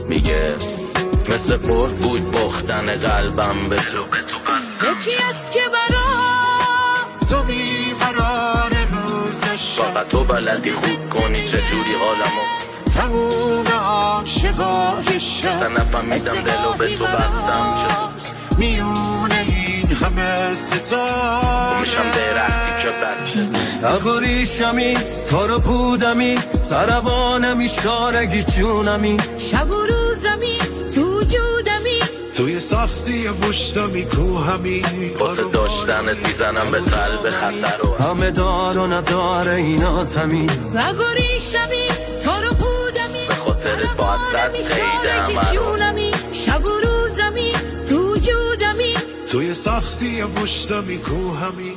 میگه مثل برد بود باختن قلبم به تو بستم یکی از که برا تو بیقرار روزش فقط تو بلدی خوب کنی چجوری حالمو تموم عاشقای شب اصلا نفهمیدم دلو به تو بستم چطور میونه این همه ستار میشم درختی که بسته نگوریشمی تو رو بودمی سربانمی شارگی چونمی شب و روزمی تو وجودمی توی سختی پشتمی کوهمی واسه داشتنت میزنم به قلب خطر رو همه دار و نداره اینا تمی نگوریشمی تو رو بودمی به خاطرت باید زد قید همه رو شب و روزمی تو وجودمی توی سختی پشتمی کوهمی